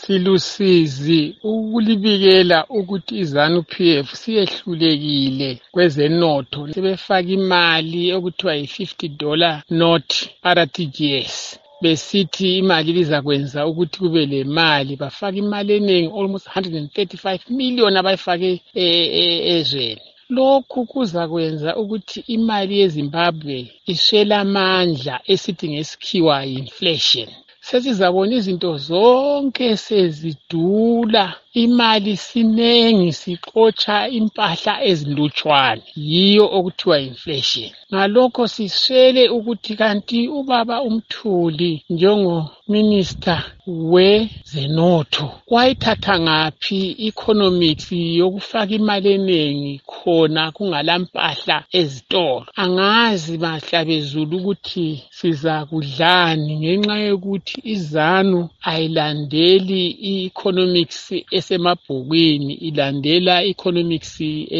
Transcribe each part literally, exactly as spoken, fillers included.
Silusizi ukulibikela ukuthi iZANU P F siyehlulekile kwezenotho. Sebefaka imali okuthiwa yi-fifty dollar note R T G S. Besithi imali izakwenza ukuthi kube le mali, bafaka imali enengi almost one hundred thirty-five million abayifake ezweni. Lokhu kuzakwenza ukuthi imali yeZimbabwe ishela amandla esithi ngesikhiwa inflation. Sesizabona izinto zonke sezidula, imali sinengi sixotsha impahla ezilutshwane, yiyo okuthiwa inflation. Ngalokho siswele ukuthi kanti ubaba uMthuli njengo minister wezenotho wayithatha ngaphi economics yokufaka imali enengi khona kungalampahla ezitolo. Angazi bahlabezulu ukuthi sizakudlani ngenxa yokuthi iZANU ayilandeli i-economics esemabhukwini, ilandela economics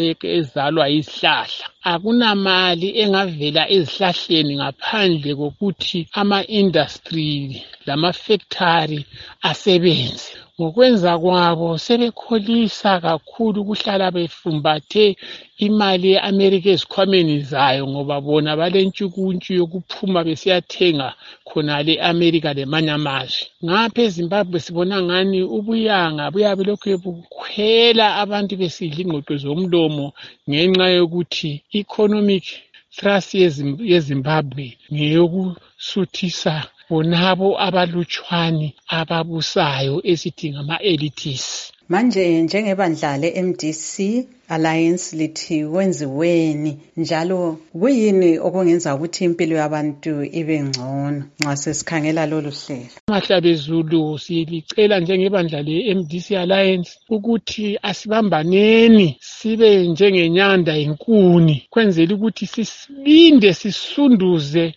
ezalwa izihlahla. Akunamali engavela ezihlahleni ngaphandle kokuthi ama-industry lama-factory asebenze. Ngokwenza kwabo sebekholisa kakhulu ukuhlala befumbathe imali ye-America ezikhwameni zayo, ngoba bona balentshukuntshu yokuphuma besiyathenga khonale e-America lemanye amazwe. Ngapha eZimbabwe sibona ngani ubuyanga buyabe lokhu bukhwela, abantu besidla ingqoqo zomlomo ngenxa yokuthi economic thrust yeZimbabwe ngeyokusuthisa bonabo abalutshwane ababusayo esithi ngama-elites. Manje njengebandla le-M D C Alliance lithi kwenziweni njalo kuyini okungenza ukuthi impilo yabantu ibe ngcono nxa sesikhangela lolu hlelo? Mahlabezulu silicela njengebandla le-M D C Alliance ukuthi asibambaneni sibe njengenyanda yenkuni, kwenzela ukuthi sisibinde sisunduze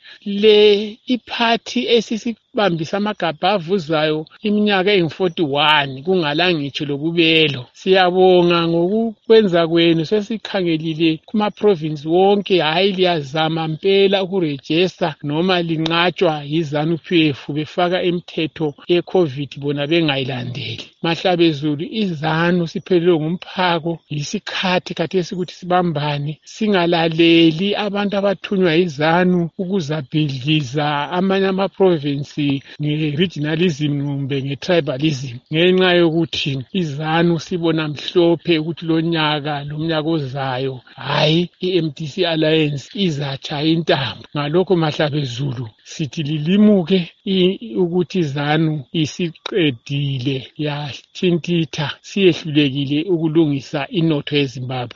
le iphathi esisibambisa amagabha avuzayo iminyaka engu-forty-one kungala ngitsho lobubelo. Siyabonga ngokukwenza kwenu, sesikhangelile kuma-province wonke, hayi liyazama mpela ukurejesta noma linqatshwa yiZANU P F befaka imithetho ye-COVID bona bengayilandeli. Mahlabezulu, iZANU siphelelwe ngumphako, yisikhathi khathesi ukuthi sibambane, singalaleli abantu abathunywa yiZANU ukuzabhidliza amanye ama-province nge-regionalism kumbe nge-tribalism. Ngenxa yokuthi iZANU sibona mhlophe ukuthi lo nyaka lomnyaka ozayo hayi i-M D C Alliance izatshaya intambo. Ngalokho mahlabezulu sithi lilimuke ukuthi iZANU isiqedile yathintitha, siyehlulekile ukulungisa inotho yeZimbabwe.